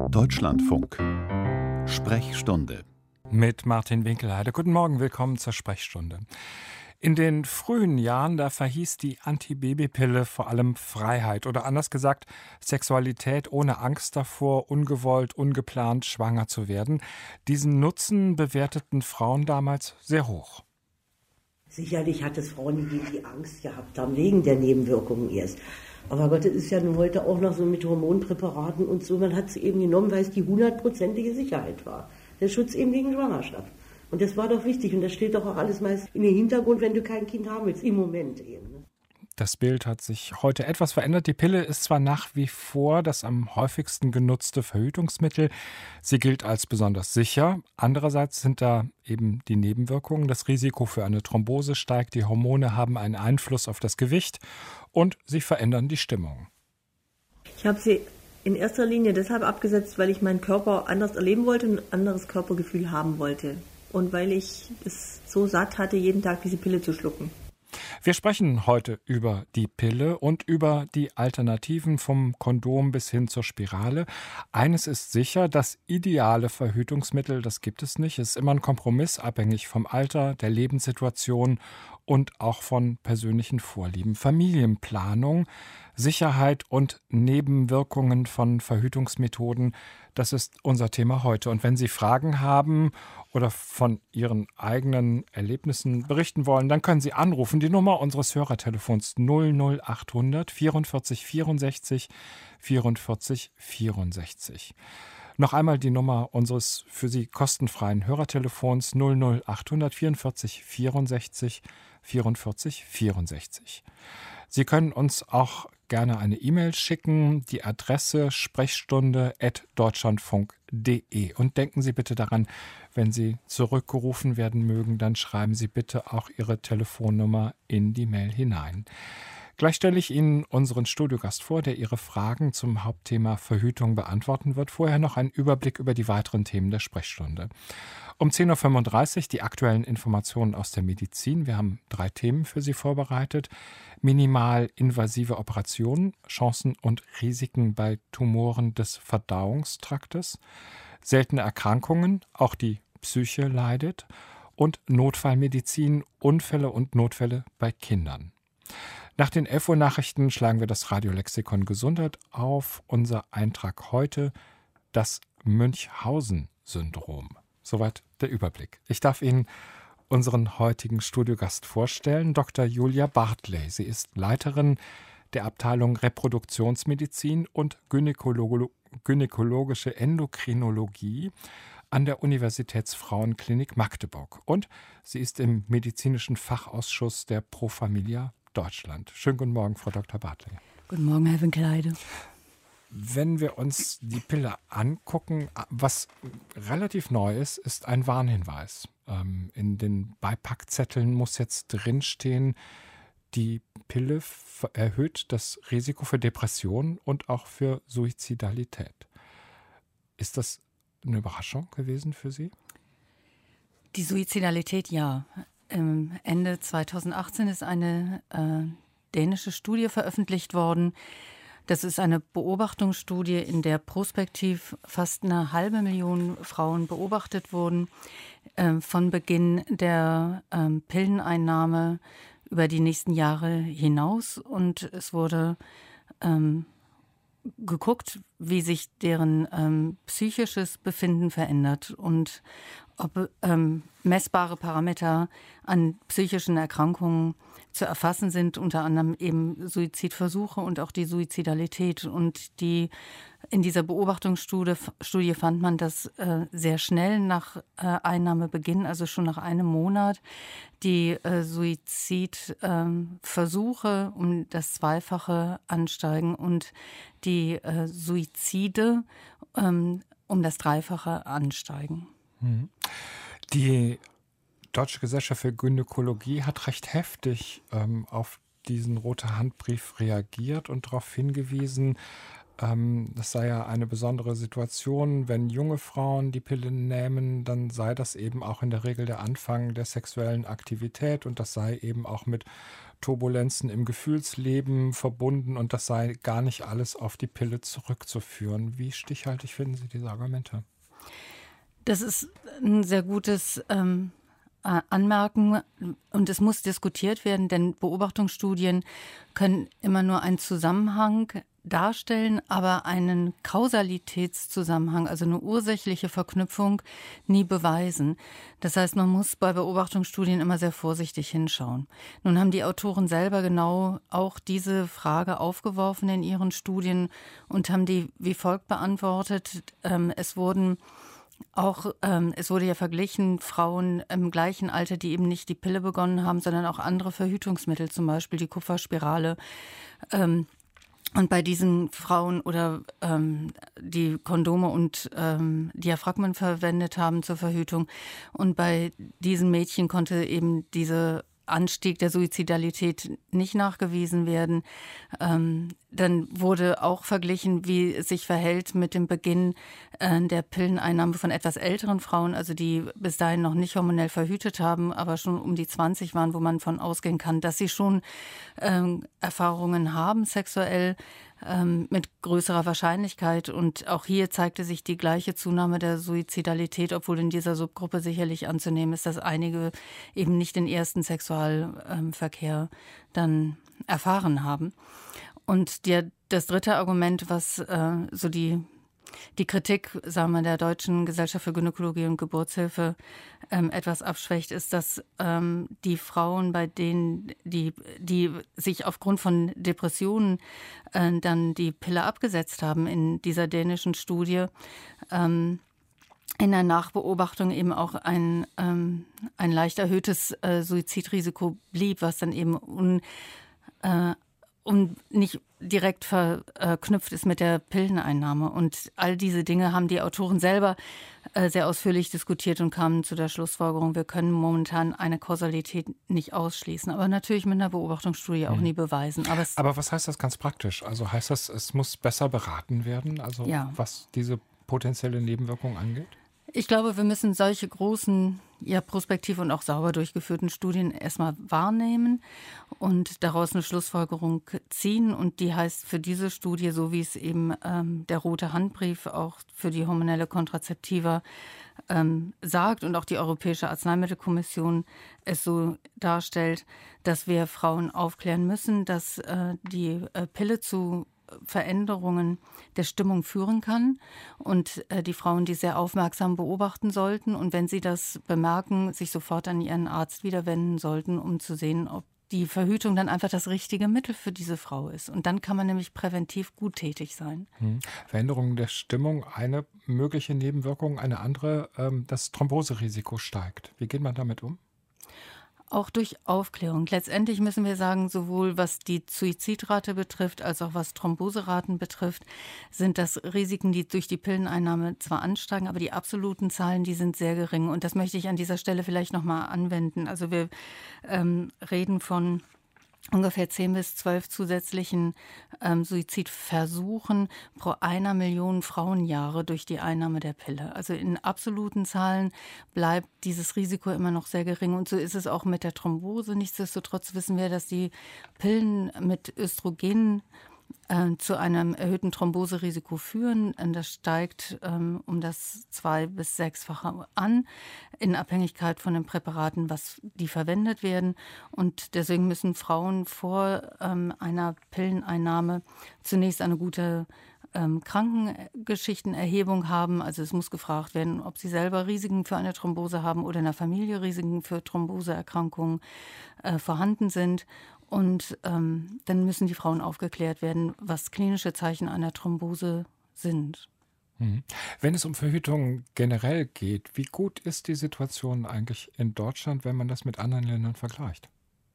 Deutschlandfunk. Sprechstunde. Mit Martin Winkelheide. Guten Morgen, willkommen zur Sprechstunde. In den frühen Jahren, da verhieß die Antibabypille vor allem Freiheit oder anders gesagt Sexualität ohne Angst davor, ungewollt, ungeplant schwanger zu werden. Diesen Nutzen bewerteten Frauen damals sehr hoch. Sicherlich hat es Frauen gegeben, die Angst gehabt haben, wegen der Nebenwirkungen erst. Aber Gott, das ist ja nun heute auch noch so mit Hormonpräparaten und so. Man hat es eben genommen, weil es die 100%ige Sicherheit war. Der Schutz eben gegen Schwangerschaft. Und das war doch wichtig. Und das steht doch auch alles meist in den Hintergrund, wenn du kein Kind haben willst, im Moment eben. Ne? Das Bild hat sich heute etwas verändert. Die Pille ist zwar nach wie vor das am häufigsten genutzte Verhütungsmittel. Sie gilt als besonders sicher. Andererseits sind da eben die Nebenwirkungen. Das Risiko für eine Thrombose steigt. Die Hormone haben einen Einfluss auf das Gewicht und sie verändern die Stimmung. Ich habe sie in erster Linie deshalb abgesetzt, weil ich meinen Körper anders erleben wollte und ein anderes Körpergefühl haben wollte. Und weil ich es so satt hatte, jeden Tag diese Pille zu schlucken. Wir sprechen heute über die Pille und über die Alternativen vom Kondom bis hin zur Spirale. Eines ist sicher, das ideale Verhütungsmittel, das gibt es nicht. Es ist immer ein Kompromiss, abhängig vom Alter, der Lebenssituation und auch von persönlichen Vorlieben. Familienplanung, Sicherheit und Nebenwirkungen von Verhütungsmethoden, das ist unser Thema heute. Und wenn Sie Fragen haben oder von Ihren eigenen Erlebnissen berichten wollen, dann können Sie anrufen. Die Nummer unseres Hörertelefons 00800 44 64 44 64. Noch einmal die Nummer unseres für Sie kostenfreien Hörertelefons 00800 44 64 44 64. Sie können uns auch gerne eine E-Mail schicken, die Adresse sprechstunde@deutschlandfunk.de. Und denken Sie bitte daran, wenn Sie zurückgerufen werden mögen, dann schreiben Sie bitte auch Ihre Telefonnummer in die Mail hinein. Gleich stelle ich Ihnen unseren Studiogast vor, der Ihre Fragen zum Hauptthema Verhütung beantworten wird. Vorher noch ein Überblick über die weiteren Themen der Sprechstunde. Um 10.35 Uhr die aktuellen Informationen aus der Medizin. Wir haben 3 Themen für Sie vorbereitet. Minimalinvasive Operationen, Chancen und Risiken bei Tumoren des Verdauungstraktes. Seltene Erkrankungen, auch die Psyche leidet. Und Notfallmedizin, Unfälle und Notfälle bei Kindern. Nach den 11 Uhr Nachrichten schlagen wir das Radiolexikon Gesundheit auf. Unser Eintrag heute, das Münchhausen-Syndrom. Soweit der Überblick. Ich darf Ihnen unseren heutigen Studiogast vorstellen, Dr. Julia Bartley. Sie ist Leiterin der Abteilung Reproduktionsmedizin und gynäkologische Endokrinologie an der Universitätsfrauenklinik Magdeburg. Und sie ist im medizinischen Fachausschuss der Pro Familia Deutschland. Schönen guten Morgen, Frau Dr. Bartley. Guten Morgen, Herr Winkelheide. Wenn wir uns die Pille angucken, was relativ neu ist, ist ein Warnhinweis. In den Beipackzetteln muss jetzt drinstehen, die Pille erhöht das Risiko für Depressionen und auch für Suizidalität. Ist das eine Überraschung gewesen für Sie? Die Suizidalität, ja. Ende 2018 ist eine dänische Studie veröffentlicht worden. Das ist eine Beobachtungsstudie, in der prospektiv fast 500.000 Frauen beobachtet wurden, von Beginn der Pilleneinnahme über die nächsten Jahre hinaus. Und es wurde geguckt, wie sich deren psychisches Befinden verändert und ob messbare Parameter an psychischen Erkrankungen zu erfassen sind, unter anderem eben Suizidversuche und auch die Suizidalität. Und in dieser Beobachtungsstudie fand man, dass sehr schnell nach Einnahmebeginn, also schon nach einem Monat, die Suizidversuche um das Zweifache ansteigen und die Suizide um das Dreifache ansteigen. Die Deutsche Gesellschaft für Gynäkologie hat recht heftig auf diesen Rote Handbrief reagiert und darauf hingewiesen, das sei ja eine besondere Situation, wenn junge Frauen die Pille nehmen, dann sei das eben auch in der Regel der Anfang der sexuellen Aktivität und das sei eben auch mit Turbulenzen im Gefühlsleben verbunden und das sei gar nicht alles auf die Pille zurückzuführen. Wie stichhaltig finden Sie diese Argumente? Das ist ein sehr gutes Anmerken und es muss diskutiert werden, denn Beobachtungsstudien können immer nur einen Zusammenhang darstellen, aber einen Kausalitätszusammenhang, also eine ursächliche Verknüpfung, nie beweisen. Das heißt, man muss bei Beobachtungsstudien immer sehr vorsichtig hinschauen. Nun haben die Autoren selber genau auch diese Frage aufgeworfen in ihren Studien und haben die wie folgt beantwortet. Es wurde ja verglichen, Frauen im gleichen Alter, die eben nicht die Pille begonnen haben, sondern auch andere Verhütungsmittel, zum Beispiel die Kupferspirale. Und bei diesen Frauen oder die Kondome und Diaphragmen verwendet haben zur Verhütung. Und bei diesen Mädchen konnte eben dieser Anstieg der Suizidalität nicht nachgewiesen werden. Dann wurde auch verglichen, wie es sich verhält mit dem Beginn der Pilleneinnahme von etwas älteren Frauen, also die bis dahin noch nicht hormonell verhütet haben, aber schon um die 20 waren, wo man von ausgehen kann, dass sie schon Erfahrungen haben sexuell mit größerer Wahrscheinlichkeit. Und auch hier zeigte sich die gleiche Zunahme der Suizidalität, obwohl in dieser Subgruppe sicherlich anzunehmen ist, dass einige eben nicht den ersten Sexualverkehr dann erfahren haben. Und das dritte Argument, was so die Kritik, sagen wir, der Deutschen Gesellschaft für Gynäkologie und Geburtshilfe etwas abschwächt, ist, dass die Frauen, bei denen die sich aufgrund von Depressionen dann die Pille abgesetzt haben in dieser dänischen Studie, in der Nachbeobachtung eben auch ein leicht erhöhtes Suizidrisiko blieb, was dann eben nicht direkt verknüpft ist mit der Pilleneinnahme. Und all diese Dinge haben die Autoren selber sehr ausführlich diskutiert und kamen zu der Schlussfolgerung, wir können momentan eine Kausalität nicht ausschließen. Aber natürlich mit einer Beobachtungsstudie auch nie beweisen. Aber was heißt das ganz praktisch? Also heißt das, es muss besser beraten werden, also ja, was diese potenzielle Nebenwirkung angeht? Ich glaube, wir müssen solche großen, prospektiv und auch sauber durchgeführten Studien erstmal wahrnehmen und daraus eine Schlussfolgerung ziehen. Und die heißt für diese Studie, so wie es eben der Rote Handbrief auch für die hormonelle Kontrazeptiva sagt und auch die Europäische Arzneimittelkommission es so darstellt, dass wir Frauen aufklären müssen, dass die Pille zu Veränderungen der Stimmung führen kann und die Frauen die sehr aufmerksam beobachten sollten und wenn sie das bemerken, sich sofort an ihren Arzt wieder wenden sollten, um zu sehen, ob die Verhütung dann einfach das richtige Mittel für diese Frau ist. Und dann kann man nämlich präventiv gut tätig sein. Veränderungen der Stimmung, eine mögliche Nebenwirkung, eine andere, das Thromboserisiko steigt. Wie geht man damit um? Auch durch Aufklärung. Letztendlich müssen wir sagen, sowohl was die Suizidrate betrifft, als auch was Thromboseraten betrifft, sind das Risiken, die durch die Pilleneinnahme zwar ansteigen, aber die absoluten Zahlen, die sind sehr gering. Und das möchte ich an dieser Stelle vielleicht nochmal anwenden. Also wir reden von ungefähr 10 bis 12 zusätzlichen Suizidversuchen pro 1 Million Frauenjahre durch die Einnahme der Pille. Also in absoluten Zahlen bleibt dieses Risiko immer noch sehr gering. Und so ist es auch mit der Thrombose. Nichtsdestotrotz wissen wir, dass die Pillen mit Östrogen zu einem erhöhten Thromboserisiko führen. Das steigt um das 2- bis 6-fache an, in Abhängigkeit von den Präparaten, die verwendet werden. Und deswegen müssen Frauen vor einer Pilleneinnahme zunächst eine gute Krankengeschichtenerhebung haben. Also es muss gefragt werden, ob sie selber Risiken für eine Thrombose haben oder in der Familie Risiken für Thromboseerkrankungen vorhanden sind. Und dann müssen die Frauen aufgeklärt werden, was klinische Zeichen einer Thrombose sind. Wenn es um Verhütung generell geht, wie gut ist die Situation eigentlich in Deutschland, wenn man das mit anderen Ländern vergleicht?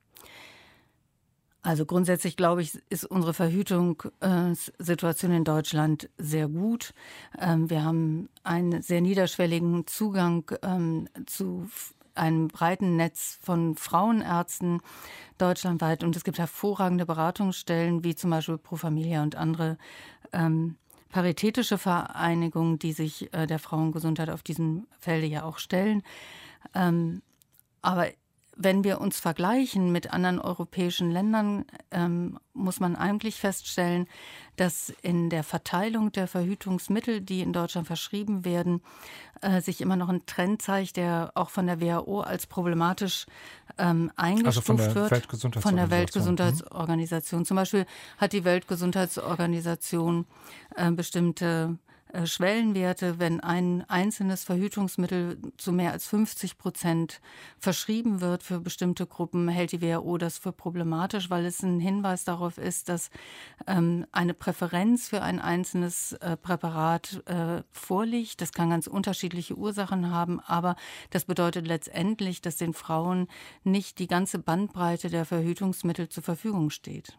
Also grundsätzlich, glaube ich, ist unsere Verhütungssituation in Deutschland sehr gut. Wir haben einen sehr niederschwelligen Zugang zu einem breiten Netz von Frauenärzten deutschlandweit. Und es gibt hervorragende Beratungsstellen, wie zum Beispiel Pro Familia und andere paritätische Vereinigungen, die sich der Frauengesundheit auf diesem Felde ja auch stellen. Aber wenn wir uns vergleichen mit anderen europäischen Ländern, muss man eigentlich feststellen, dass in der Verteilung der Verhütungsmittel, die in Deutschland verschrieben werden, sich immer noch ein Trend zeigt, der auch von der WHO als problematisch eingestuft wird. Von der Weltgesundheitsorganisation. Zum Beispiel hat die Weltgesundheitsorganisation bestimmte Schwellenwerte, wenn ein einzelnes Verhütungsmittel zu mehr als 50% verschrieben wird für bestimmte Gruppen, hält die WHO das für problematisch, weil es ein Hinweis darauf ist, dass eine Präferenz für ein einzelnes Präparat vorliegt. Das kann ganz unterschiedliche Ursachen haben, aber das bedeutet letztendlich, dass den Frauen nicht die ganze Bandbreite der Verhütungsmittel zur Verfügung steht.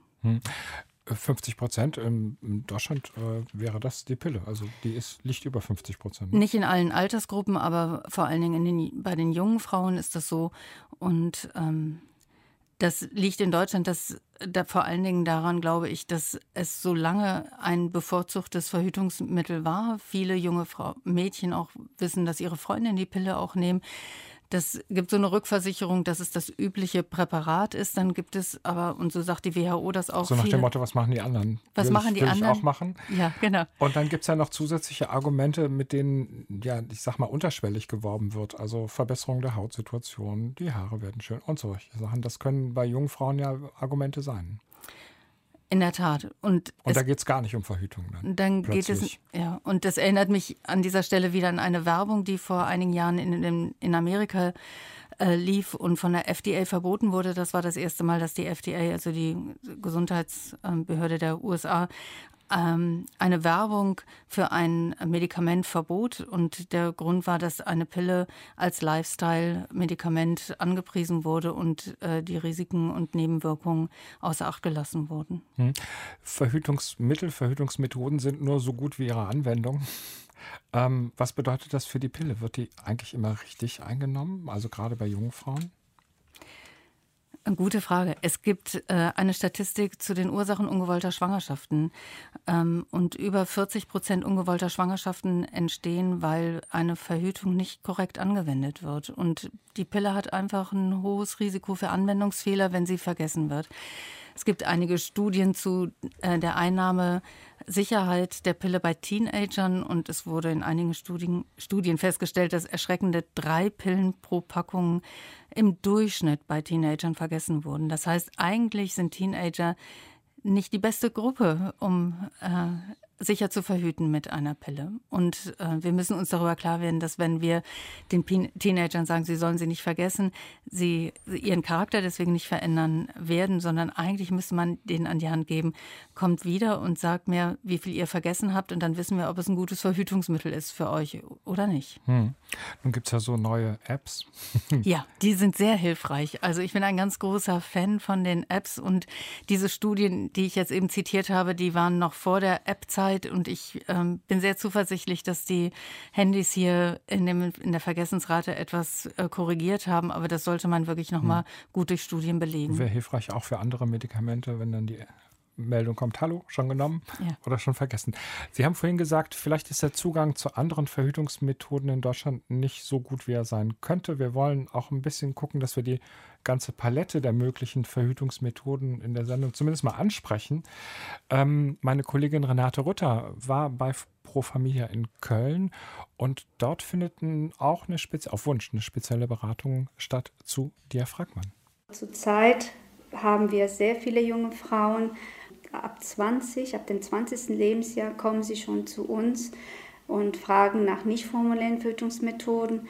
50% in Deutschland wäre das die Pille. Also die liegt über 50%. Nicht in allen Altersgruppen, aber vor allen Dingen bei den jungen Frauen ist das so. Und das liegt in Deutschland vor allen Dingen daran, glaube ich, dass es so lange ein bevorzugtes Verhütungsmittel war. Viele junge Mädchen auch wissen, dass ihre Freundinnen die Pille auch nehmen. Das gibt so eine Rückversicherung, dass es das übliche Präparat ist. Dann gibt es aber, und so sagt die WHO das auch. So nach dem Motto, was machen die anderen? Was machen die anderen? Will ich auch machen? Ja, genau. Und dann gibt es ja noch zusätzliche Argumente, mit denen, ja, ich sag mal, unterschwellig geworben wird. Also Verbesserung der Hautsituation, die Haare werden schön und solche Sachen. Das können bei jungen Frauen ja Argumente sein. In der Tat. Und da geht es gar nicht um Verhütung dann geht es, ja. Und das erinnert mich an dieser Stelle wieder an eine Werbung, die vor einigen Jahren in Amerika lief und von der FDA verboten wurde. Das war das erste Mal, dass die FDA, also die Gesundheitsbehörde der USA, eine Werbung für ein Medikament verbot. Und der Grund war, dass eine Pille als Lifestyle-Medikament angepriesen wurde und die Risiken und Nebenwirkungen außer Acht gelassen wurden. Verhütungsmittel, Verhütungsmethoden sind nur so gut wie ihre Anwendung. Was bedeutet das für die Pille? Wird die eigentlich immer richtig eingenommen, also gerade bei jungen Frauen? Eine gute Frage. Es gibt eine Statistik zu den Ursachen ungewollter Schwangerschaften. Und über 40% ungewollter Schwangerschaften entstehen, weil eine Verhütung nicht korrekt angewendet wird. Und die Pille hat einfach ein hohes Risiko für Anwendungsfehler, wenn sie vergessen wird. Es gibt einige Studien zu der Einnahmesicherheit der Pille bei Teenagern und es wurde in einigen Studien festgestellt, dass erschreckende 3 Pillen pro Packung im Durchschnitt bei Teenagern vergessen wurden. Das heißt, eigentlich sind Teenager nicht die beste Gruppe, um sicher zu verhüten mit einer Pille. Und wir müssen uns darüber klar werden, dass wenn wir den Teenagern sagen, sie sollen sie nicht vergessen, sie ihren Charakter deswegen nicht verändern werden, sondern eigentlich müsste man denen an die Hand geben, kommt wieder und sagt mir, wie viel ihr vergessen habt und dann wissen wir, ob es ein gutes Verhütungsmittel ist für euch oder nicht. Nun gibt es ja so neue Apps. Ja, die sind sehr hilfreich. Also ich bin ein ganz großer Fan von den Apps und diese Studien, die ich jetzt eben zitiert habe, die waren noch vor der App-Zeit. Und ich bin sehr zuversichtlich, dass die Handys hier in der Vergessensrate etwas korrigiert haben. Aber das sollte man wirklich nochmal gut durch Studien belegen. Wäre hilfreich auch für andere Medikamente, wenn dann die Meldung kommt, hallo, schon genommen oder schon vergessen. Sie haben vorhin gesagt, vielleicht ist der Zugang zu anderen Verhütungsmethoden in Deutschland nicht so gut, wie er sein könnte. Wir wollen auch ein bisschen gucken, dass wir die ganze Palette der möglichen Verhütungsmethoden in der Sendung zumindest mal ansprechen. Meine Kollegin Renate Rutter war bei Pro Familia in Köln und dort findet auch auf Wunsch eine spezielle Beratung statt zu Diaphragmen. Zurzeit haben wir sehr viele junge Frauen. Ab dem 20. Lebensjahr kommen sie schon zu uns und fragen nach nicht hormonellen Verhütungsmethoden,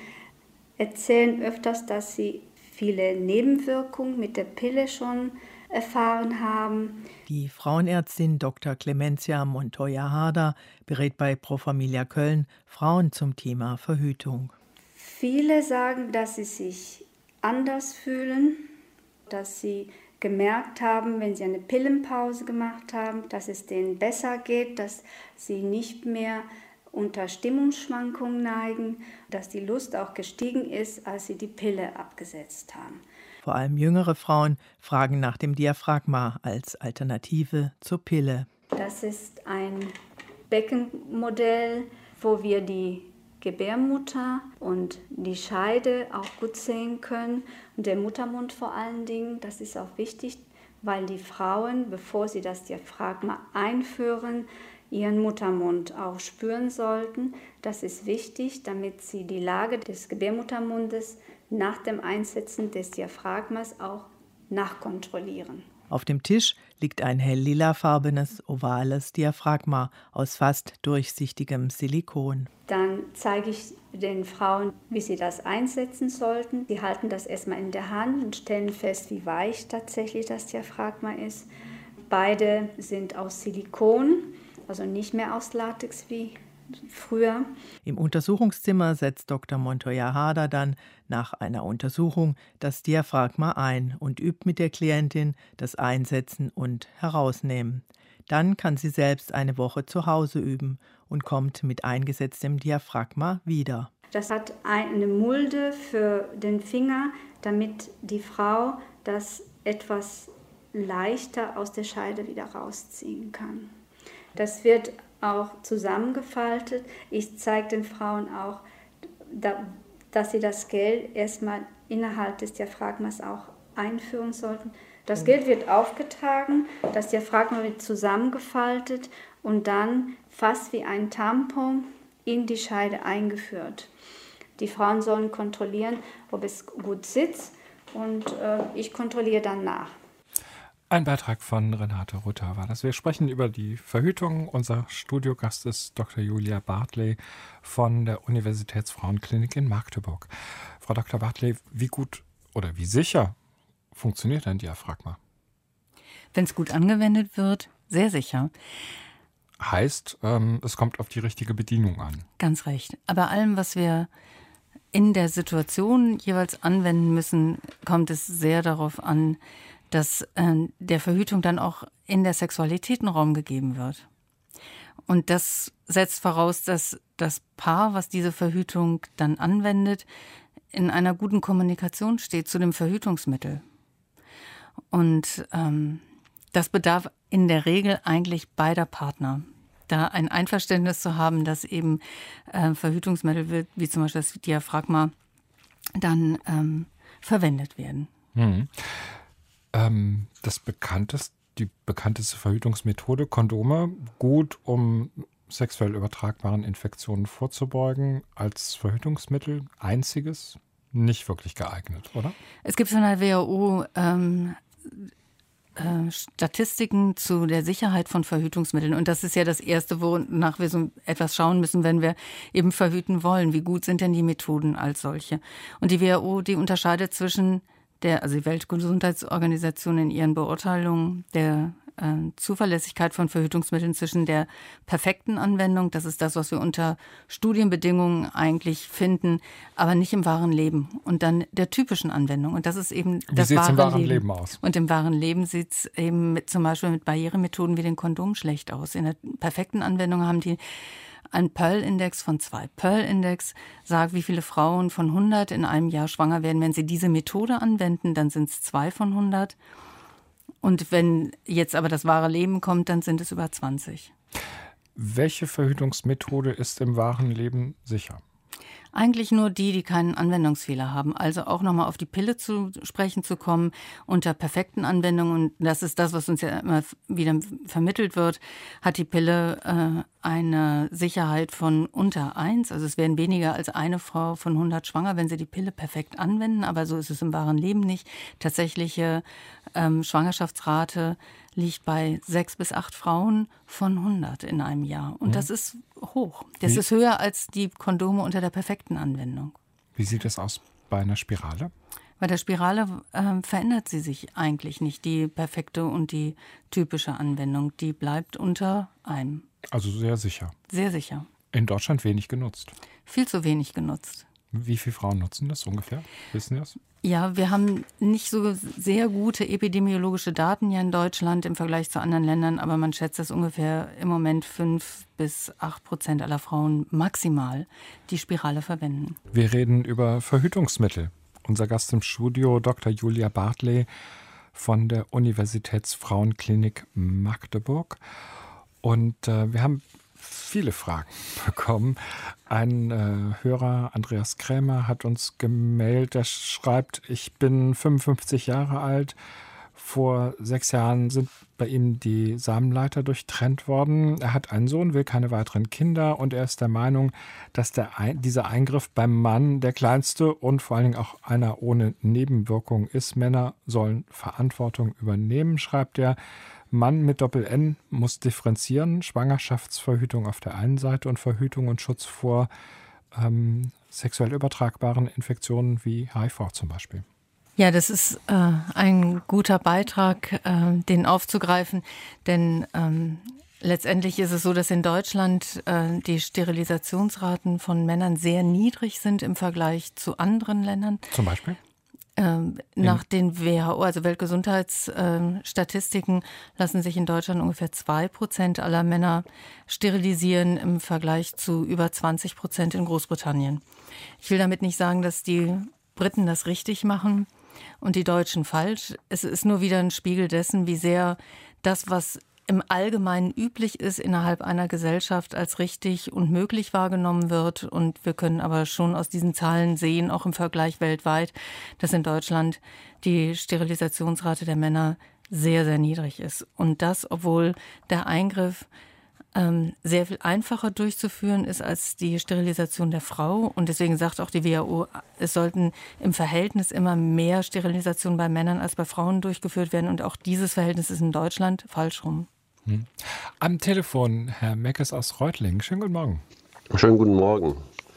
erzählen öfters, dass sie viele Nebenwirkungen mit der Pille schon erfahren haben. Die Frauenärztin Dr. Clemencia Montoya-Harder berät bei Pro Familia Köln Frauen zum Thema Verhütung. Viele sagen, dass sie sich anders fühlen, dass sie gemerkt haben, wenn sie eine Pillenpause gemacht haben, dass es denen besser geht, dass sie nicht mehr unter Stimmungsschwankungen neigen, dass die Lust auch gestiegen ist, als sie die Pille abgesetzt haben. Vor allem jüngere Frauen fragen nach dem Diaphragma als Alternative zur Pille. Das ist ein Beckenmodell, wo wir die Gebärmutter und die Scheide auch gut sehen können und der Muttermund vor allen Dingen. Das ist auch wichtig, weil die Frauen, bevor sie das Diaphragma einführen, ihren Muttermund auch spüren sollten. Das ist wichtig, damit sie die Lage des Gebärmuttermundes nach dem Einsetzen des Diaphragmas auch nachkontrollieren. Auf dem Tisch liegt ein hell-lilafarbenes, ovales Diaphragma aus fast durchsichtigem Silikon. Dann zeige ich den Frauen, wie sie das einsetzen sollten. Sie halten das erstmal in der Hand und stellen fest, wie weich tatsächlich das Diaphragma ist. Beide sind aus Silikon, also nicht mehr aus Latex wie früher. Im Untersuchungszimmer setzt Dr. Montoya Harder dann nach einer Untersuchung das Diaphragma ein und übt mit der Klientin das Einsetzen und Herausnehmen. Dann kann sie selbst eine Woche zu Hause üben und kommt mit eingesetztem Diaphragma wieder. Das hat eine Mulde für den Finger, damit die Frau das etwas leichter aus der Scheide wieder rausziehen kann. Das wird auch zusammengefaltet. Ich zeige den Frauen auch, dass sie das Gel erstmal innerhalb des Diaphragmas auch einführen sollten. Das Gel wird aufgetragen, das Diaphragma wird zusammengefaltet und dann fast wie ein Tampon in die Scheide eingeführt. Die Frauen sollen kontrollieren, ob es gut sitzt und ich kontrolliere dann nach. Ein Beitrag von Renate Rutter war das. Wir sprechen über die Verhütung. Unser Studiogast ist Dr. Julia Bartley von der Universitätsfrauenklinik in Magdeburg. Frau Dr. Bartley, wie gut oder wie sicher funktioniert ein Diaphragma? Wenn es gut angewendet wird, sehr sicher. Heißt, es kommt auf die richtige Bedienung an. Ganz recht. Aber allem, was wir in der Situation jeweils anwenden müssen, kommt es sehr darauf an, dass der Verhütung dann auch in der Sexualität einen Raum gegeben wird. Und das setzt voraus, dass das Paar, was diese Verhütung dann anwendet, in einer guten Kommunikation steht zu dem Verhütungsmittel. Und das bedarf in der Regel eigentlich beider Partner, da ein Einverständnis zu haben, dass eben Verhütungsmittel wie zum Beispiel das Diaphragma dann verwendet werden. Die bekannteste Verhütungsmethode, Kondome, gut, um sexuell übertragbaren Infektionen vorzubeugen, als Verhütungsmittel einziges, nicht wirklich geeignet, oder? Es gibt von der WHO Statistiken zu der Sicherheit von Verhütungsmitteln. Und das ist ja das Erste, wonach wir so etwas schauen müssen, wenn wir eben verhüten wollen. Wie gut sind denn die Methoden als solche? Und die WHO, die unterscheidet zwischen also die Weltgesundheitsorganisation in ihren Beurteilungen der Zuverlässigkeit von Verhütungsmitteln zwischen der perfekten Anwendung, das ist das, was wir unter Studienbedingungen eigentlich finden, aber nicht im wahren Leben, und dann der typischen Anwendung. Und das ist eben das wahre Leben. Wie sieht es im wahren Leben aus? Und im wahren Leben sieht es eben zum Beispiel mit Barrieremethoden wie den Kondom schlecht aus. In der perfekten Anwendung haben die ein Pearl-Index von 2. Pearl-Index sagt, wie viele Frauen von 100 in einem Jahr schwanger werden. Wenn sie diese Methode anwenden, dann sind es 2 von 100. Und wenn jetzt aber das wahre Leben kommt, dann sind es über 20. Welche Verhütungsmethode ist im wahren Leben sicher? Eigentlich nur die keinen Anwendungsfehler haben. Also auch nochmal auf die Pille zu sprechen zu kommen unter perfekten Anwendungen. Und das ist das, was uns ja immer wieder vermittelt wird, hat die Pille eine Sicherheit von unter 1. Also es werden weniger als eine Frau von 100 schwanger, wenn sie die Pille perfekt anwenden. Aber so ist es im wahren Leben nicht. Tatsächliche Schwangerschaftsrate liegt bei 6 bis 8 Frauen von 100 in einem Jahr. Und das ist hoch. Das ist höher als die Kondome unter der perfekten Anwendung. Wie sieht es aus bei einer Spirale? Bei der Spirale verändert sie sich eigentlich nicht, die perfekte und die typische Anwendung. Die bleibt unter einem. Also sehr sicher. Sehr sicher. In Deutschland wenig genutzt. Viel zu wenig genutzt. Wie viele Frauen nutzen das ungefähr? Wissen Sie das? Ja, wir haben nicht so sehr gute epidemiologische Daten hier in Deutschland im Vergleich zu anderen Ländern, aber man schätzt, dass ungefähr im Moment 5-8% aller Frauen maximal die Spirale verwenden. Wir reden über Verhütungsmittel. Unser Gast im Studio, Dr. Julia Bartley von der Universitätsfrauenklinik Magdeburg. Und wir haben viele Fragen bekommen. Ein Hörer, Andreas Krämer, hat uns gemailt, der schreibt, ich bin 55 Jahre alt. Vor 6 Jahren sind bei ihm die Samenleiter durchtrennt worden. Er hat einen Sohn, will keine weiteren Kinder und er ist der Meinung, dass dieser Eingriff beim Mann der kleinste und vor allen Dingen auch einer ohne Nebenwirkung ist. Männer sollen Verantwortung übernehmen, schreibt er. Mann mit Doppel-N muss differenzieren. Schwangerschaftsverhütung auf der einen Seite und Verhütung und Schutz vor sexuell übertragbaren Infektionen wie HIV zum Beispiel. Ja, das ist ein guter Beitrag, den aufzugreifen, denn letztendlich ist es so, dass in Deutschland die Sterilisationsraten von Männern sehr niedrig sind im Vergleich zu anderen Ländern. Zum Beispiel? Nach den WHO, also Weltgesundheitsstatistiken, lassen sich in Deutschland ungefähr 2% aller Männer sterilisieren im Vergleich zu über 20% in Großbritannien. Ich will damit nicht sagen, dass die Briten das richtig machen und die Deutschen falsch. Es ist nur wieder ein Spiegel dessen, wie sehr das, was im Allgemeinen üblich ist, innerhalb einer Gesellschaft als richtig und möglich wahrgenommen wird. Und wir können aber schon aus diesen Zahlen sehen, auch im Vergleich weltweit, dass in Deutschland die Sterilisationsrate der Männer sehr, sehr niedrig ist. Und das, obwohl der Eingriff sehr viel einfacher durchzuführen ist als die Sterilisation der Frau. Und deswegen sagt auch die WHO, es sollten im Verhältnis immer mehr Sterilisationen bei Männern als bei Frauen durchgeführt werden. Und auch dieses Verhältnis ist in Deutschland falsch rum. Am Telefon Herr Meckes aus Reutlingen. Schönen guten Morgen. Schönen guten Morgen.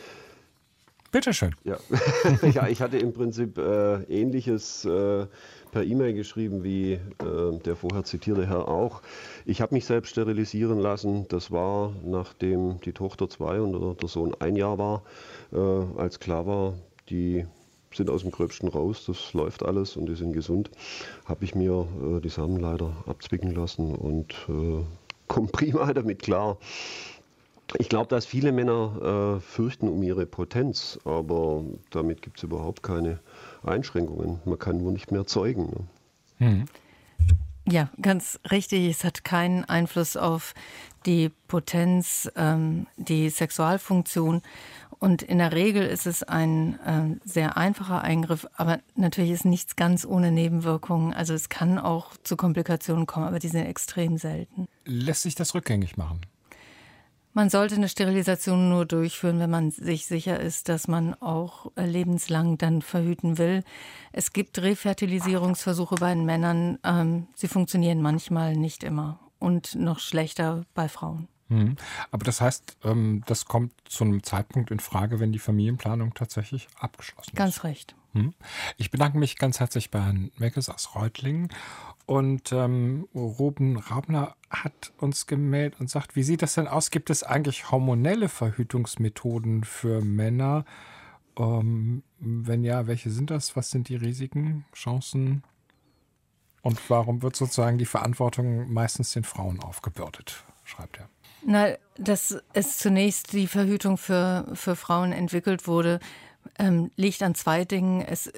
Bitte schön. Ja, ja, ich hatte im Prinzip Ähnliches per E-Mail geschrieben wie der vorher zitierte Herr auch. Ich habe mich selbst sterilisieren lassen. Das war, nachdem die Tochter 2 und der Sohn 1 Jahr war, als klar war, die sind aus dem Gröbsten raus, das läuft alles und die sind gesund, habe ich mir die Samenleiter abzwicken lassen und komme prima damit klar. Ich glaube, dass viele Männer fürchten um ihre Potenz, aber damit gibt es überhaupt keine Einschränkungen. Man kann nur nicht mehr zeugen. Ne? Ja, ganz richtig. Es hat keinen Einfluss auf die Potenz, die Sexualfunktion. Und in der Regel ist es ein sehr einfacher Eingriff, aber natürlich ist nichts ganz ohne Nebenwirkungen. Also es kann auch zu Komplikationen kommen, aber die sind extrem selten. Lässt sich das rückgängig machen? Man sollte eine Sterilisation nur durchführen, wenn man sich sicher ist, dass man auch lebenslang dann verhüten will. Es gibt Refertilisierungsversuche bei den Männern. Sie funktionieren manchmal, nicht immer. Und noch schlechter bei Frauen. Aber das heißt, das kommt zu einem Zeitpunkt in Frage, wenn die Familienplanung tatsächlich abgeschlossen ist. Ganz recht. Ich bedanke mich ganz herzlich bei Herrn Meckes aus Reutlingen. Und Ruben Raubner hat uns gemeldet und sagt, wie sieht das denn aus? Gibt es eigentlich hormonelle Verhütungsmethoden für Männer? Wenn ja, welche sind das? Was sind die Risiken, Chancen? Und warum wird sozusagen die Verantwortung meistens den Frauen aufgebürdet, schreibt er. Na, dass es zunächst die Verhütung für Frauen entwickelt wurde, liegt an 2 Dingen.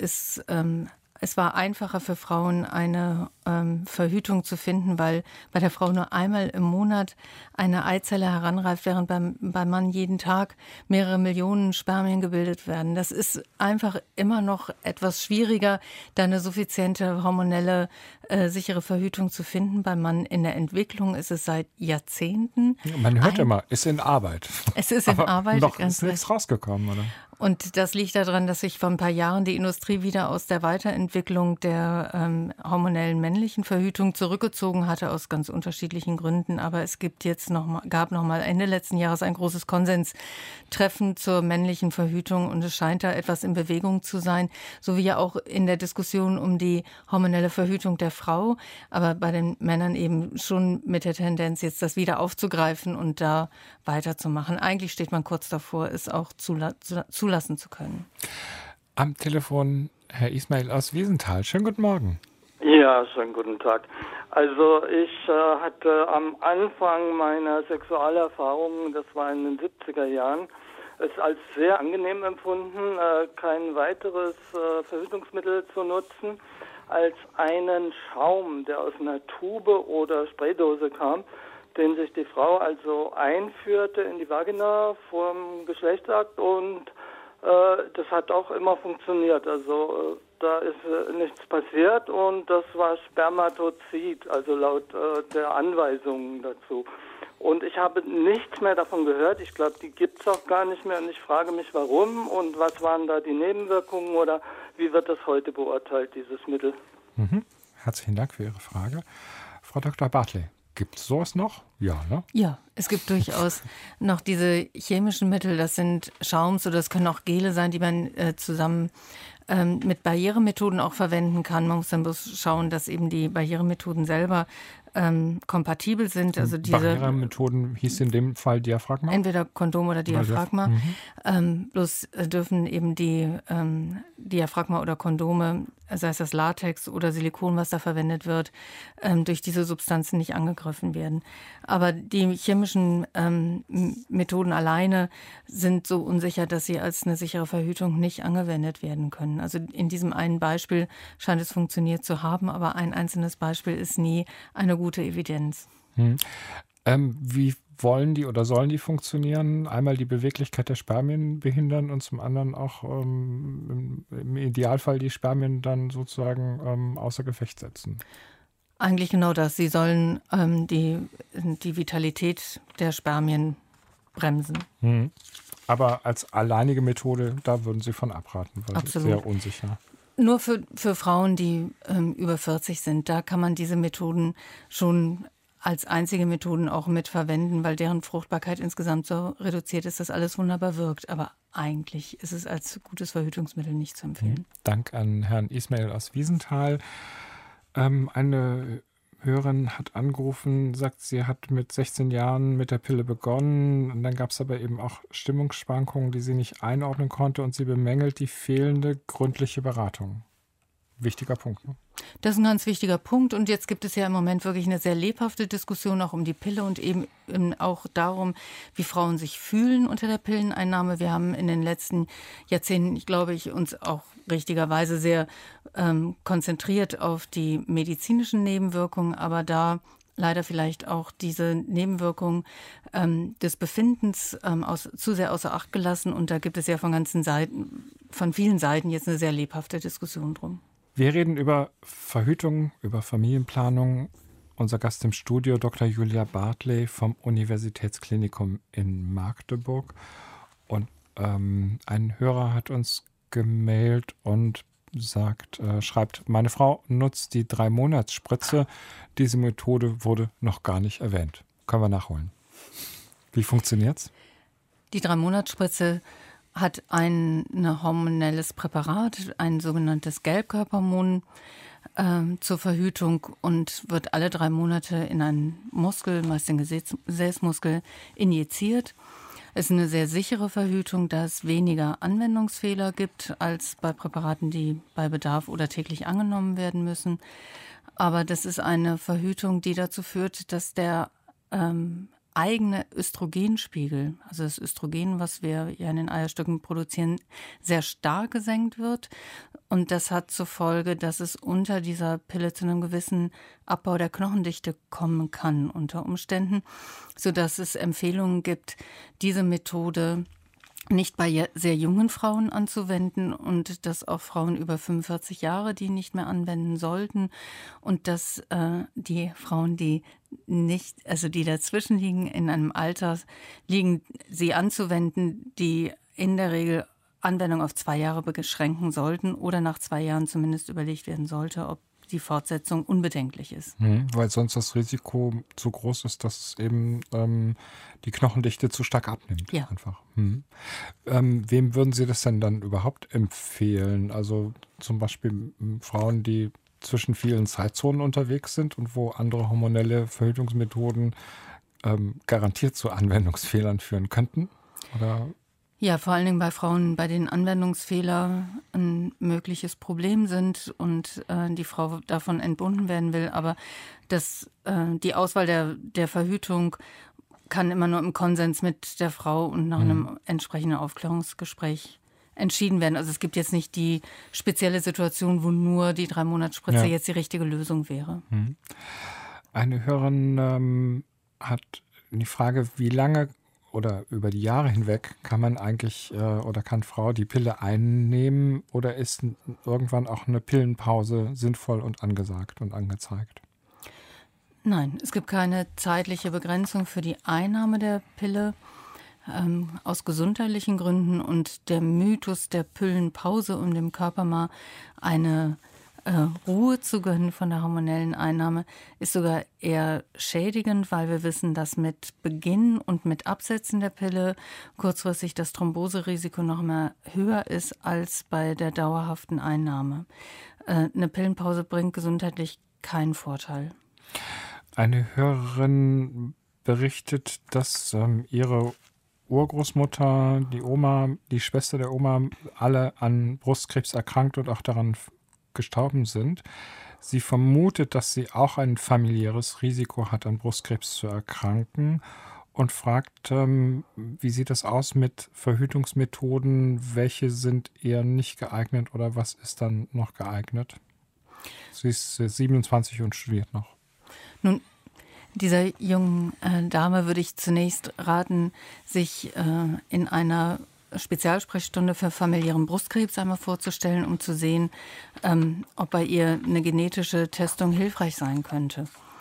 Es war einfacher für Frauen, eine Verhütung zu finden, weil bei der Frau nur einmal im Monat eine Eizelle heranreift, während beim Mann jeden Tag mehrere Millionen Spermien gebildet werden. Das ist einfach immer noch etwas schwieriger, da eine suffiziente hormonelle sichere Verhütung zu finden. Beim Mann in der Entwicklung ist es seit Jahrzehnten. Man hört immer, ist in Arbeit. Es ist in Arbeit. Noch ist nichts rausgekommen, oder? Und das liegt daran, dass sich vor ein paar Jahren die Industrie wieder aus der Weiterentwicklung der hormonellen männlichen Verhütung zurückgezogen hatte, aus ganz unterschiedlichen Gründen. Aber es gab noch mal Ende letzten Jahres ein großes Konsenstreffen zur männlichen Verhütung und es scheint da etwas in Bewegung zu sein, so wie ja auch in der Diskussion um die hormonelle Verhütung der Frau, aber bei den Männern eben schon mit der Tendenz, jetzt das wieder aufzugreifen und da weiterzumachen. Eigentlich steht man kurz davor, es auch zulassen zu können. Am Telefon Herr Ismail aus Wiesenthal. Schönen guten Morgen. Ja, schönen guten Tag. Also ich hatte am Anfang meiner Sexualerfahrungen, das war in den 70er Jahren, es als sehr angenehm empfunden, kein weiteres Verhütungsmittel zu nutzen, als einen Schaum, der aus einer Tube oder Spraydose kam, den sich die Frau also einführte in die Vagina vor dem Geschlechtsakt und das hat auch immer funktioniert. Also da ist nichts passiert und das war Spermatozid, also laut der Anweisungen dazu. Und ich habe nichts mehr davon gehört. Ich glaube, die gibt es auch gar nicht mehr. Und ich frage mich, warum und was waren da die Nebenwirkungen oder wie wird das heute beurteilt, dieses Mittel? Herzlichen Dank für Ihre Frage. Frau Dr. Bartley, gibt es sowas noch? Ja, ne? Ja, es gibt durchaus noch diese chemischen Mittel. Das sind Schaums oder das können auch Gele sein, die man zusammen mit Barrieremethoden auch verwenden kann. Man muss dann bloß schauen, dass eben die Barrieremethoden selber kompatibel sind. Also diese Barrieremethoden hieß in dem Fall Diaphragma? Entweder Kondom oder Diaphragma. Bloß dürfen eben die Diaphragma oder Kondome, sei es das Latex oder Silikon, was da verwendet wird, durch diese Substanzen nicht angegriffen werden. Aber die chemischen Methoden alleine sind so unsicher, dass sie als eine sichere Verhütung nicht angewendet werden können. Also in diesem einen Beispiel scheint es funktioniert zu haben, aber ein einzelnes Beispiel ist nie eine gute Evidenz. Wie wollen die oder sollen die funktionieren? Einmal die Beweglichkeit der Spermien behindern und zum anderen auch im Idealfall die Spermien dann sozusagen außer Gefecht setzen. Eigentlich genau das. Sie sollen die Vitalität der Spermien bremsen. Aber als alleinige Methode, da würden Sie von abraten, weil es sehr unsicher. Nur für Frauen, die über 40 sind, da kann man diese Methoden schon als einzige Methoden auch mitverwenden, weil deren Fruchtbarkeit insgesamt so reduziert ist, dass alles wunderbar wirkt. Aber eigentlich ist es als gutes Verhütungsmittel nicht zu empfehlen. Dank an Herrn Ismail aus Wiesenthal. Eine Hörerin hat angerufen, sagt, sie hat mit 16 Jahren mit der Pille begonnen. Und dann gab es aber eben auch Stimmungsschwankungen, die sie nicht einordnen konnte. Und sie bemängelt die fehlende gründliche Beratung. Wichtiger Punkt, ne? Das ist ein ganz wichtiger Punkt. Und jetzt gibt es ja im Moment wirklich eine sehr lebhafte Diskussion auch um die Pille und eben auch darum, wie Frauen sich fühlen unter der Pilleneinnahme. Wir haben in den letzten Jahrzehnten, glaube ich, uns auch richtigerweise sehr konzentriert auf die medizinischen Nebenwirkungen, aber da leider vielleicht auch diese Nebenwirkungen des Befindens zu sehr außer Acht gelassen. Und da gibt es ja von vielen Seiten jetzt eine sehr lebhafte Diskussion drum. Wir reden über Verhütung, über Familienplanung. Unser Gast im Studio, Dr. Julia Bartley vom Universitätsklinikum in Magdeburg. Und ein Hörer hat uns gemailt und schreibt, meine Frau nutzt die 3-Monats-Spritze. Diese Methode wurde noch gar nicht erwähnt. Können wir nachholen. Wie funktioniert's? Die 3-Monats-Spritze hat ein hormonelles Präparat, ein sogenanntes Gelbkörperhormon zur Verhütung und wird alle 3 Monate in einen Muskel, meist den Gesäßmuskel, injiziert. Es ist eine sehr sichere Verhütung, da es weniger Anwendungsfehler gibt als bei Präparaten, die bei Bedarf oder täglich angenommen werden müssen. Aber das ist eine Verhütung, die dazu führt, dass der eigene Östrogenspiegel, also das Östrogen, was wir ja in den Eierstöcken produzieren, sehr stark gesenkt wird. Und das hat zur Folge, dass es unter dieser Pille zu einem gewissen Abbau der Knochendichte kommen kann unter Umständen, sodass es Empfehlungen gibt, diese Methode nicht bei sehr jungen Frauen anzuwenden und dass auch Frauen über 45 Jahre die nicht mehr anwenden sollten und dass die Frauen, die dazwischen liegen, in einem Alter liegen, sie anzuwenden, die in der Regel Anwendung auf 2 Jahre beschränken sollten oder nach 2 Jahren zumindest überlegt werden sollte, ob die Fortsetzung unbedenklich ist. Weil sonst das Risiko zu groß ist, dass eben die Knochendichte zu stark abnimmt. Ja. Einfach. Wem würden Sie das denn dann überhaupt empfehlen? Also zum Beispiel Frauen, die zwischen vielen Zeitzonen unterwegs sind und wo andere hormonelle Verhütungsmethoden garantiert zu Anwendungsfehlern führen könnten? Oder? Ja, vor allen Dingen bei Frauen, bei denen Anwendungsfehler ein mögliches Problem sind und die Frau davon entbunden werden will. Aber die Auswahl der Verhütung kann immer nur im Konsens mit der Frau und nach einem entsprechenden Aufklärungsgespräch entschieden werden. Also es gibt jetzt nicht die spezielle Situation, wo nur die 3-Monats-Spritze jetzt die richtige Lösung wäre. Eine Hörerin hat die Frage, wie lange oder über die Jahre hinweg kann man eigentlich oder kann Frau die Pille einnehmen oder ist irgendwann auch eine Pillenpause sinnvoll und angesagt und angezeigt? Nein, es gibt keine zeitliche Begrenzung für die Einnahme der Pille aus gesundheitlichen Gründen, und der Mythos der Pillenpause, um dem Körper mal eine Ruhe zu gönnen von der hormonellen Einnahme, ist sogar eher schädigend, weil wir wissen, dass mit Beginn und mit Absetzen der Pille kurzfristig das Thromboserisiko noch mal höher ist als bei der dauerhaften Einnahme. Eine Pillenpause bringt gesundheitlich keinen Vorteil. Eine Hörerin berichtet, dass ihre Urgroßmutter, die Oma, die Schwester der Oma, alle an Brustkrebs erkrankt und auch daran gestorben sind. Sie vermutet, dass sie auch ein familiäres Risiko hat, an Brustkrebs zu erkranken und fragt, wie sieht das aus mit Verhütungsmethoden? Welche sind eher nicht geeignet oder was ist dann noch geeignet? Sie ist 27 und studiert noch. Nun, dieser jungen Dame würde ich zunächst raten, sich in einer Spezialsprechstunde für familiären Brustkrebs einmal vorzustellen, um zu sehen, ob bei ihr eine genetische Testung hilfreich sein könnte.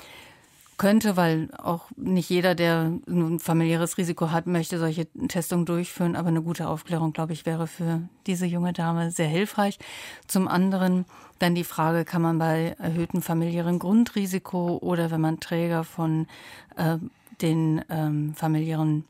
Weil auch nicht jeder, der ein familiäres Risiko hat, möchte solche Testungen durchführen, aber eine gute Aufklärung, glaube ich, wäre für diese junge Dame sehr hilfreich. Zum anderen dann die Frage, kann man bei erhöhtem familiären Grundrisiko oder wenn man Träger von den familiären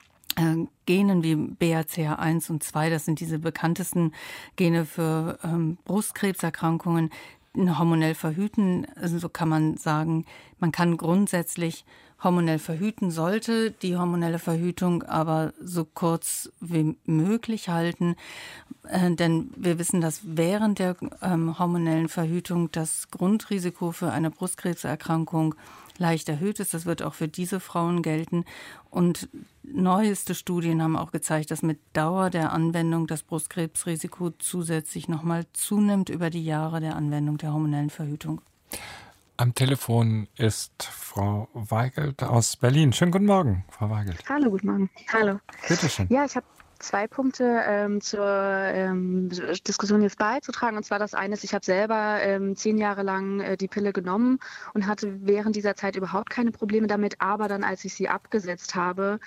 Genen wie BRCA1 und 2, das sind diese bekanntesten Gene für Brustkrebserkrankungen, hormonell verhüten. Also so kann man sagen, man kann grundsätzlich hormonell verhüten, sollte die hormonelle Verhütung aber so kurz wie möglich halten. Denn wir wissen, dass während der hormonellen Verhütung das Grundrisiko für eine Brustkrebserkrankung leicht erhöht ist. Das wird auch für diese Frauen gelten. Und neueste Studien haben auch gezeigt, dass mit Dauer der Anwendung das Brustkrebsrisiko zusätzlich nochmal zunimmt über die Jahre der Anwendung der hormonellen Verhütung. Am Telefon ist Frau Weigelt aus Berlin. Schönen guten Morgen, Frau Weigelt. Hallo, guten Morgen. Hallo. Bitte schön. Ja, ich habe 2 Punkte zur Diskussion jetzt beizutragen. Und zwar das eine ist, ich habe selber 10 Jahre lang die Pille genommen und hatte während dieser Zeit überhaupt keine Probleme damit. Aber dann, als ich sie abgesetzt habe,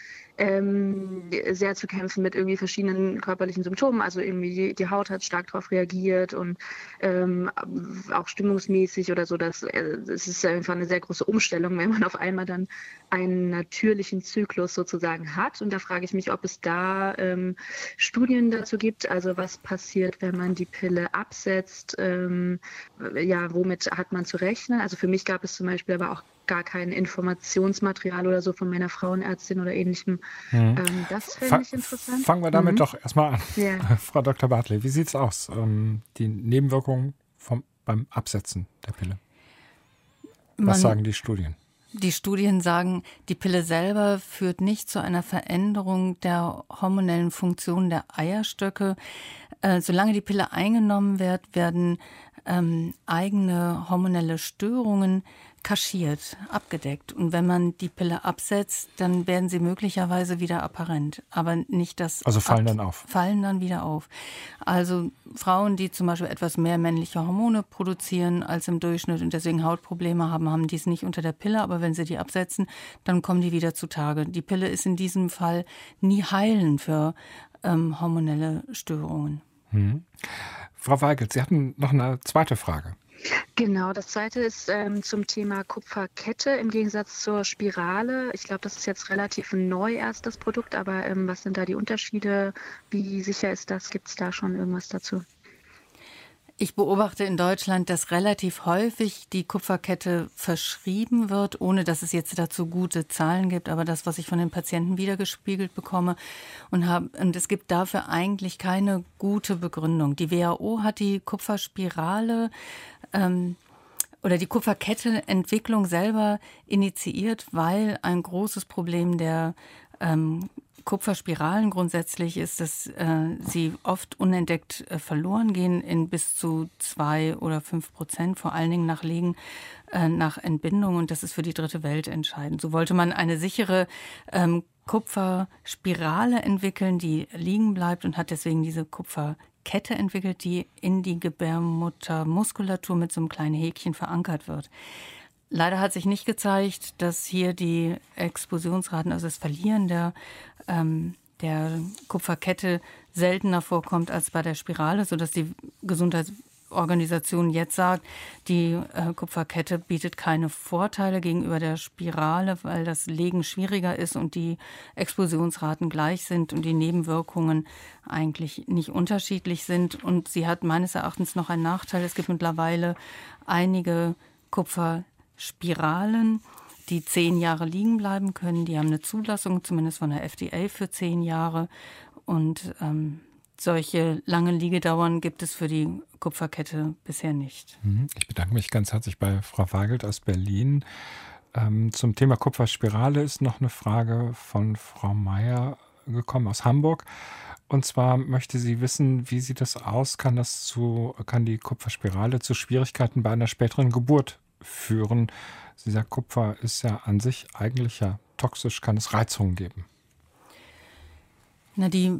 sehr zu kämpfen mit irgendwie verschiedenen körperlichen Symptomen. Also irgendwie die Haut hat stark darauf reagiert und auch stimmungsmäßig oder so. Es ist einfach eine sehr große Umstellung, wenn man auf einmal dann einen natürlichen Zyklus sozusagen hat. Und da frage ich mich, ob es da Studien dazu gibt. Also was passiert, wenn man die Pille absetzt? Womit hat man zu rechnen? Also für mich gab es zum Beispiel aber auch gar kein Informationsmaterial oder so von meiner Frauenärztin oder ähnlichem. Das fände ich interessant. Fangen wir damit doch erstmal an. Ja. Frau Dr. Bartley, wie sieht es aus? Die Nebenwirkungen beim Absetzen der Pille? Was sagen die Studien? Die Studien sagen, die Pille selber führt nicht zu einer Veränderung der hormonellen Funktion der Eierstöcke. Solange die Pille eingenommen wird, werden eigene hormonelle Störungen kaschiert, abgedeckt. Und wenn man die Pille absetzt, dann werden sie möglicherweise wieder apparent. Aber nicht das. Also fallen dann auf. Fallen dann wieder auf. Also Frauen, die zum Beispiel etwas mehr männliche Hormone produzieren als im Durchschnitt und deswegen Hautprobleme haben, haben dies nicht unter der Pille. Aber wenn sie die absetzen, dann kommen die wieder zutage. Die Pille ist in diesem Fall nie heilend für hormonelle Störungen. Frau Weigelt, Sie hatten noch eine zweite Frage. Genau, das zweite ist zum Thema Kupferkette im Gegensatz zur Spirale. Ich glaube, das ist jetzt relativ neu erst das Produkt, aber was sind da die Unterschiede? Wie sicher ist das? Gibt es da schon irgendwas dazu? Ich beobachte in Deutschland, dass relativ häufig die Kupferkette verschrieben wird, ohne dass es jetzt dazu gute Zahlen gibt. Aber das, was ich von den Patienten wiedergespiegelt bekomme, und es gibt dafür eigentlich keine gute Begründung. Die WHO hat die Kupferspirale oder die Kupferkette-Entwicklung selber initiiert, weil ein großes Problem der Kupferspiralen grundsätzlich ist, dass sie oft unentdeckt verloren gehen in bis zu 2 oder 5%, vor allen Dingen nach Legen, nach Entbindung. Und das ist für die dritte Welt entscheidend. So wollte man eine sichere Kupferspirale entwickeln, die liegen bleibt, und hat deswegen diese Kupferkette entwickelt, die in die Gebärmuttermuskulatur mit so einem kleinen Häkchen verankert wird. Leider hat sich nicht gezeigt, dass hier die Explosionsraten, also das Verlieren der Kupferkette, seltener vorkommt als bei der Spirale, sodass die Gesundheitsorganisation jetzt sagt, die Kupferkette bietet keine Vorteile gegenüber der Spirale, weil das Legen schwieriger ist und die Explosionsraten gleich sind und die Nebenwirkungen eigentlich nicht unterschiedlich sind. Und sie hat meines Erachtens noch einen Nachteil. Es gibt mittlerweile einige Kupferspiralen, die 10 Jahre liegen bleiben können. Die haben eine Zulassung, zumindest von der FDA, für 10 Jahre. Und solche langen Liegedauern gibt es für die Kupferkette bisher nicht. Ich bedanke mich ganz herzlich bei Frau Weigelt aus Berlin. Zum Thema Kupferspirale ist noch eine Frage von Frau Meier gekommen aus Hamburg. Und zwar möchte sie wissen, wie sieht das aus? Kann die Kupferspirale zu Schwierigkeiten bei einer späteren Geburt führen? Sie sagt, Kupfer ist ja an sich eigentlich ja toxisch, kann es Reizungen geben? Die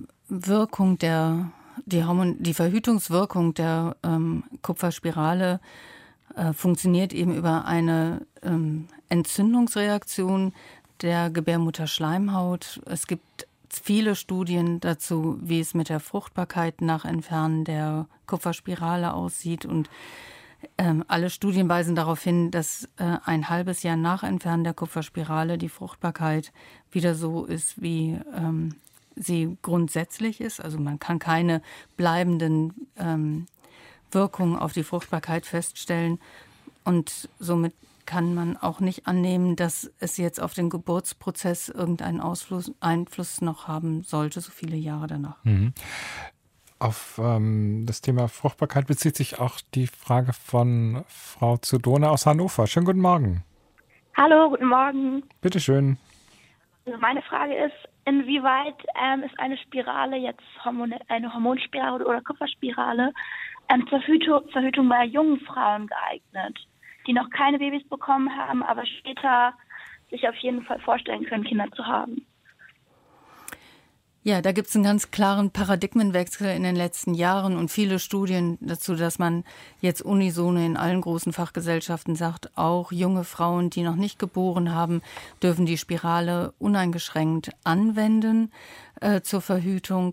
Verhütungswirkung der Kupferspirale funktioniert eben über eine Entzündungsreaktion der Gebärmutterschleimhaut. Es gibt viele Studien dazu, wie es mit der Fruchtbarkeit nach Entfernen der Kupferspirale aussieht, und alle Studien weisen darauf hin, dass ein halbes Jahr nach Entfernen der Kupferspirale die Fruchtbarkeit wieder so ist, wie sie grundsätzlich ist. Also man kann keine bleibenden Wirkungen auf die Fruchtbarkeit feststellen, und somit kann man auch nicht annehmen, dass es jetzt auf den Geburtsprozess irgendeinen Einfluss noch haben sollte, so viele Jahre danach. Auf das Thema Fruchtbarkeit bezieht sich auch die Frage von Frau Zudona aus Hannover. Schönen guten Morgen. Hallo, guten Morgen. Bitte schön. Also meine Frage ist, inwieweit ist eine Spirale jetzt eine Hormonspirale oder Kupferspirale zur Verhütung bei jungen Frauen geeignet, die noch keine Babys bekommen haben, aber später sich auf jeden Fall vorstellen können, Kinder zu haben? Ja, da gibt es einen ganz klaren Paradigmenwechsel in den letzten Jahren und viele Studien dazu, dass man jetzt unisono in allen großen Fachgesellschaften sagt, auch junge Frauen, die noch nicht geboren haben, dürfen die Spirale uneingeschränkt anwenden zur Verhütung.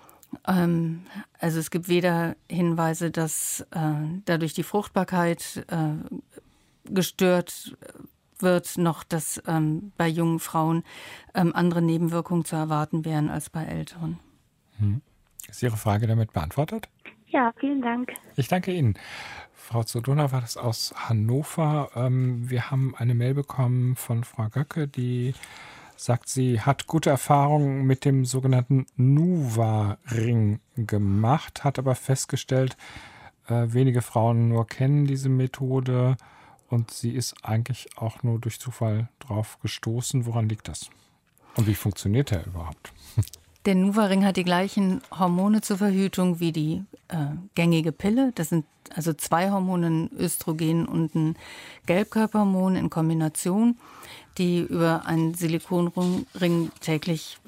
Also es gibt weder Hinweise, dass dadurch die Fruchtbarkeit gestört wird, noch dass bei jungen Frauen andere Nebenwirkungen zu erwarten wären als bei älteren. Ist Ihre Frage damit beantwortet? Ja, vielen Dank. Ich danke Ihnen. Frau Zodona war das aus Hannover. Wir haben eine Mail bekommen von Frau Göcke, die sagt, sie hat gute Erfahrungen mit dem sogenannten NuvaRing gemacht, hat aber festgestellt, wenige Frauen nur kennen diese Methode. Und sie ist eigentlich auch nur durch Zufall drauf gestoßen. Woran liegt das? Und wie funktioniert der überhaupt? Der NuvaRing hat die gleichen Hormone zur Verhütung wie die gängige Pille. Das sind also 2 Hormone, ein Östrogen und ein Gelbkörperhormon in Kombination, die über einen Silikonring täglich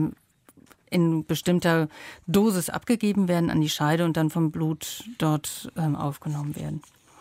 in bestimmter Dosis abgegeben werden an die Scheide und dann vom Blut dort aufgenommen werden.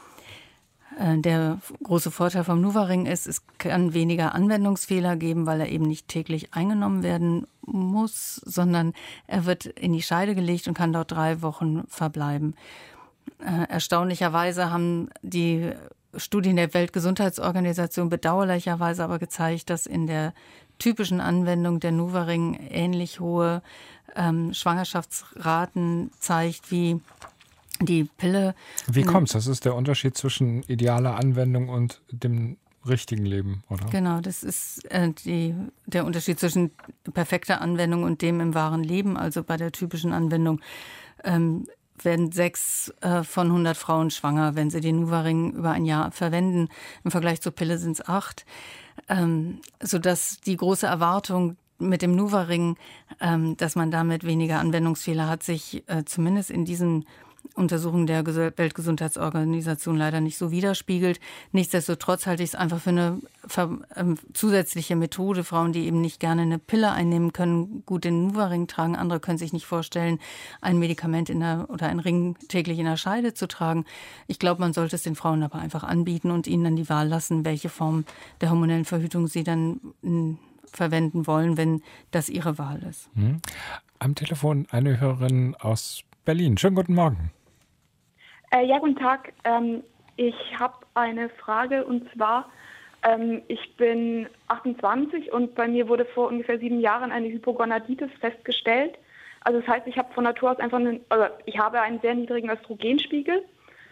Der große Vorteil vom NuvaRing ist, es kann weniger Anwendungsfehler geben, weil er eben nicht täglich eingenommen werden muss, sondern er wird in die Scheide gelegt und kann dort 3 Wochen verbleiben. Erstaunlicherweise haben die Studien der Weltgesundheitsorganisation bedauerlicherweise aber gezeigt, dass in der typischen Anwendung der NuvaRing ähnlich hohe Schwangerschaftsraten zeigt wie die Pille. Wie kommt's? Das ist der Unterschied zwischen idealer Anwendung und dem richtigen Leben, oder? Genau, das ist der Unterschied zwischen perfekter Anwendung und dem im wahren Leben. Also bei der typischen Anwendung werden 6 von 100 Frauen schwanger, wenn sie den NuvaRing über ein Jahr verwenden. Im Vergleich zur Pille sind es 8. Sodass die große Erwartung mit dem NuvaRing, dass man damit weniger Anwendungsfehler hat, sich zumindest in diesen Untersuchungen der Weltgesundheitsorganisation leider nicht so widerspiegelt. Nichtsdestotrotz halte ich es einfach für eine zusätzliche Methode. Frauen, die eben nicht gerne eine Pille einnehmen können, gut den NuvaRing tragen. Andere können sich nicht vorstellen, ein Medikament oder einen Ring täglich in der Scheide zu tragen. Ich glaube, man sollte es den Frauen aber einfach anbieten und ihnen dann die Wahl lassen, welche Form der hormonellen Verhütung sie dann verwenden wollen, wenn das ihre Wahl ist. Am Telefon eine Hörerin aus Berlin. Schönen guten Morgen. Ja, guten Tag. Ich habe eine Frage und zwar, ich bin 28 und bei mir wurde vor ungefähr 7 Jahren eine Hypogonaditis festgestellt. Also das heißt, ich habe von Natur aus ich habe einen sehr niedrigen Östrogenspiegel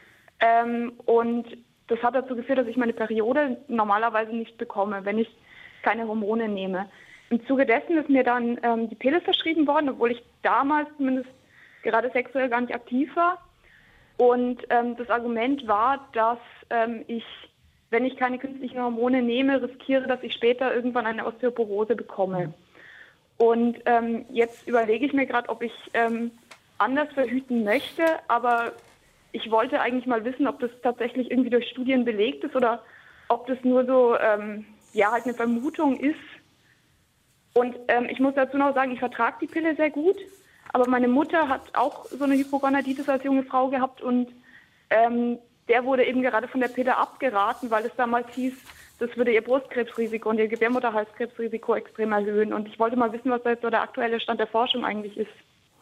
und das hat dazu geführt, dass ich meine Periode normalerweise nicht bekomme, wenn ich keine Hormone nehme. Im Zuge dessen ist mir dann die Pille verschrieben worden, obwohl ich damals zumindest gerade sexuell gar nicht aktiv war. Und das Argument war, dass ich, wenn ich keine künstlichen Hormone nehme, riskiere, dass ich später irgendwann eine Osteoporose bekomme. Und jetzt überlege ich mir gerade, ob ich anders verhüten möchte, aber ich wollte eigentlich mal wissen, ob das tatsächlich irgendwie durch Studien belegt ist oder ob das nur so halt eine Vermutung ist. Und ich muss dazu noch sagen, ich vertrage die Pille sehr gut. Aber meine Mutter hat auch so eine Hypogonaditis als junge Frau gehabt und der wurde eben gerade von der Pille abgeraten, weil es damals hieß, das würde ihr Brustkrebsrisiko und ihr Gebärmutterhalskrebsrisiko extrem erhöhen. Und ich wollte mal wissen, was da jetzt so der aktuelle Stand der Forschung eigentlich ist.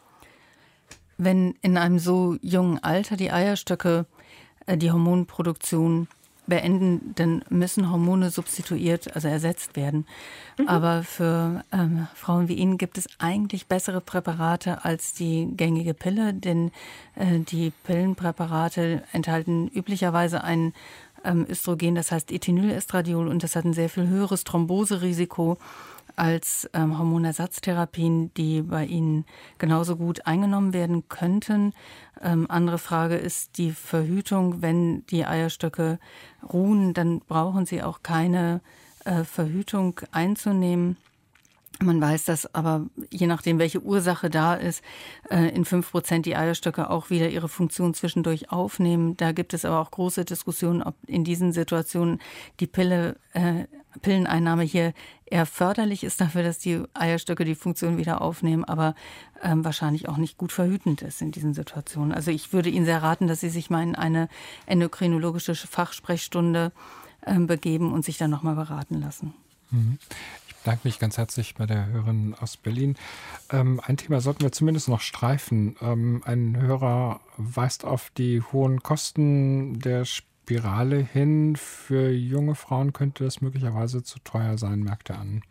Wenn in einem so jungen Alter die Eierstöcke die Hormonproduktion beenden, dann müssen Hormone substituiert, also ersetzt werden. Aber für Frauen wie Ihnen gibt es eigentlich bessere Präparate als die gängige Pille, denn die Pillenpräparate enthalten üblicherweise ein Östrogen, das heißt Ethinylestradiol, und das hat ein sehr viel höheres Thromboserisiko als Hormonersatztherapien, die bei Ihnen genauso gut eingenommen werden könnten. Andere Frage ist die Verhütung. Wenn die Eierstöcke ruhen, dann brauchen Sie auch keine Verhütung einzunehmen. Man weiß, dass aber je nachdem, welche Ursache da ist, in 5% die Eierstöcke auch wieder ihre Funktion zwischendurch aufnehmen. Da gibt es aber auch große Diskussionen, ob in diesen Situationen die Pilleneinnahme hier eher förderlich ist dafür, dass die Eierstöcke die Funktion wieder aufnehmen, aber wahrscheinlich auch nicht gut verhütend ist in diesen Situationen. Also ich würde Ihnen sehr raten, dass Sie sich mal in eine endokrinologische Fachsprechstunde begeben und sich dann nochmal beraten lassen. Ich bedanke mich ganz herzlich bei der Hörerin aus Berlin. Ein Thema sollten wir zumindest noch streifen. Ein Hörer weist auf die hohen Kosten der Spirale hin. Für junge Frauen könnte das möglicherweise zu teuer sein, merkt er an.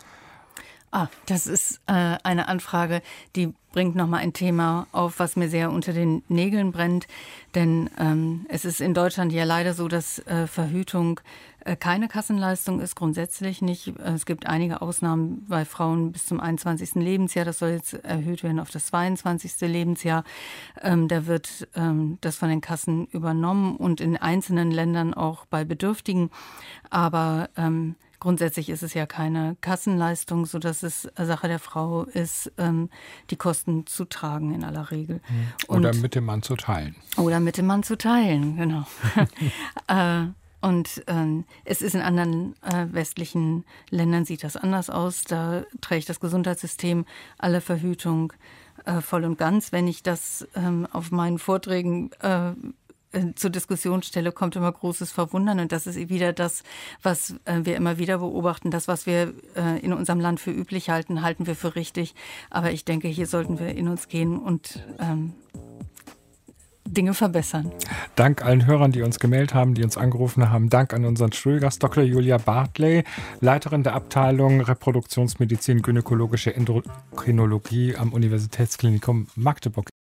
Das ist eine Anfrage, die bringt nochmal ein Thema auf, was mir sehr unter den Nägeln brennt. Denn es ist in Deutschland ja leider so, dass Verhütung keine Kassenleistung ist, grundsätzlich nicht. Es gibt einige Ausnahmen bei Frauen bis zum 21. Lebensjahr. Das soll jetzt erhöht werden auf das 22. Lebensjahr. Da wird das von den Kassen übernommen und in einzelnen Ländern auch bei Bedürftigen. Aber grundsätzlich ist es ja keine Kassenleistung, sodass es Sache der Frau ist, die Kosten zu tragen in aller Regel. Oder mit dem Mann zu teilen. Oder mit dem Mann zu teilen, genau. Und es ist in anderen westlichen Ländern sieht das anders aus. Da trägt das Gesundheitssystem alle Verhütung voll und ganz. Wenn ich das auf meinen Vorträgen zur Diskussion stelle, kommt immer großes Verwundern. Und das ist wieder das, was wir immer wieder beobachten. Das, was wir in unserem Land für üblich halten, halten wir für richtig. Aber ich denke, hier sollten wir in uns gehen und Dinge verbessern. Dank allen Hörern, die uns gemeldet haben, die uns angerufen haben. Dank an unseren Studiogast Dr. Julia Bartley, Leiterin der Abteilung Reproduktionsmedizin, Gynäkologische Endokrinologie am Universitätsklinikum Magdeburg.